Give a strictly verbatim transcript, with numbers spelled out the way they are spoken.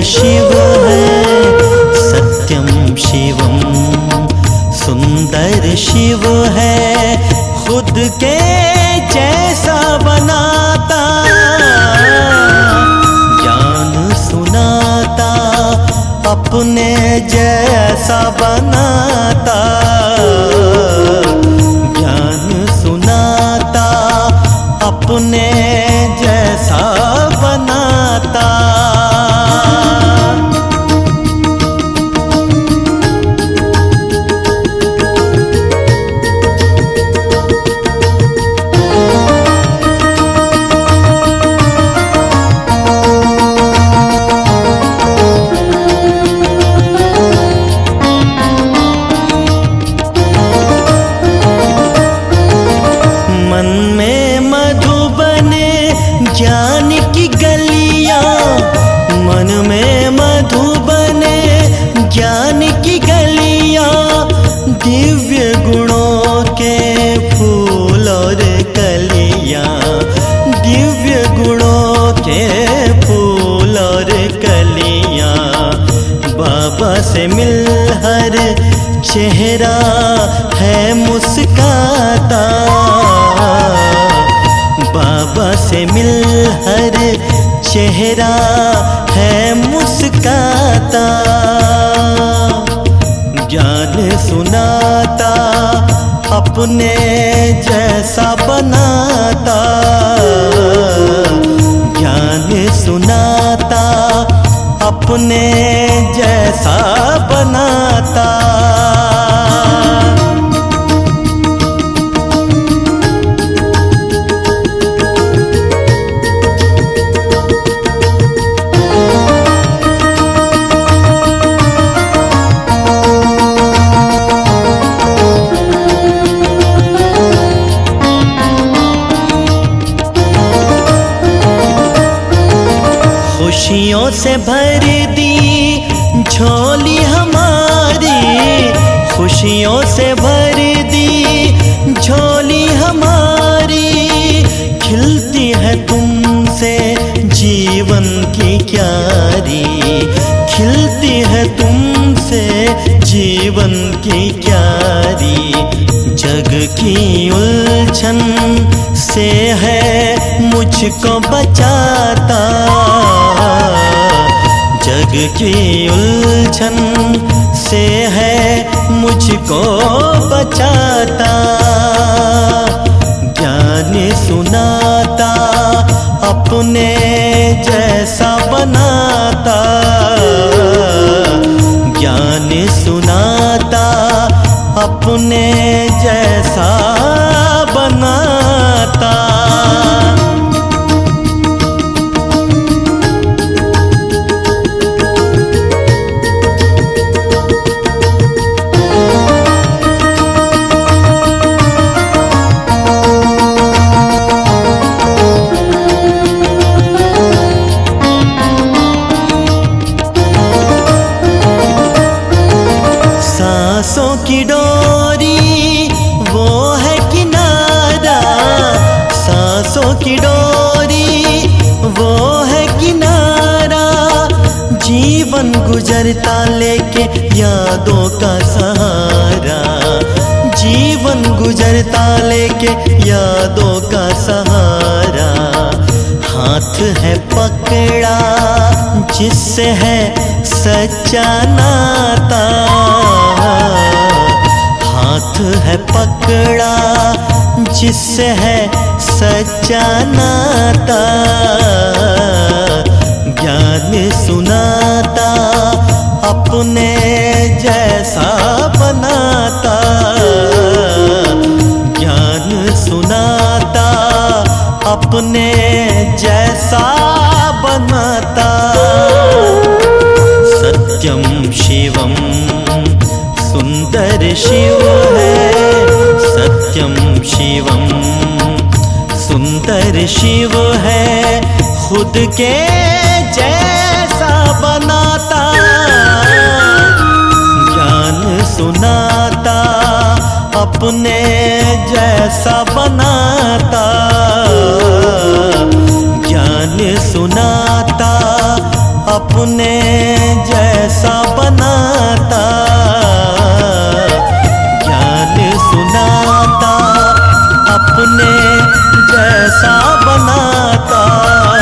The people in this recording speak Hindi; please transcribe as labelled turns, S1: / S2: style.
S1: शिव है, सत्यम शिवम। सुंदर शिव है, खुद के जैसा बनाता, ज्ञान सुनाता, अपने जैसा बनाता, ज्ञान सुनाता, अपने जैसा बनाता। ज्ञान की गलियां, मन में मधुबने ज्ञान की गलियां, दिव्य गुणों के फूल और कलियां, दिव्य गुणों के फूल और कलियां। बाबा से मिल हर चेहरा है मुस्काता, बाबा से मिल हर चेहरा है मुस्काता, ज्ञान सुनाता, अपने जैसा बनाता, ज्ञान सुनाता, अपने जैसा बनाता। खुशियों से भर दी झोली हमारी, खुशियों से भर दी झोली हमारी, खिलती है तुमसे जीवन की क्यारी, खिलती है तुमसे जीवन की क्यारी। जग की उलझन से है मुझको बचाता, जग की उलझन से है मुझको बचाता, ज्ञान सुनाता, अपने जैसा बनाता, ज्ञान सुनाता, अपने जैसा बनाता। सांसों की डोरी वो है किनारा, सांसों की डोरी वो है किनारा, जीवन गुजरता लेके यादों का सहारा, जीवन गुजरता लेके यादों का सहारा। हाथ है पकड़ा जिससे है सच्चा नाता, हाथ है पकड़ा जिससे है सच्चा नाता, ज्ञान सुनाता, अपने जैसा बनाता, ज्ञान सुनाता, अपने जैसा बनाता। सत्यम शिवम, सुंदर शिव है, सत्यम शिवम, सुंदर शिव है, खुद के जैसा बनाता, ज्ञान सुनाता, अपने जैसा बनाता, ज्ञान सुनाता, अपने जैसा बनाता, ज्ञान सुनाता अपने जैसा बनाता।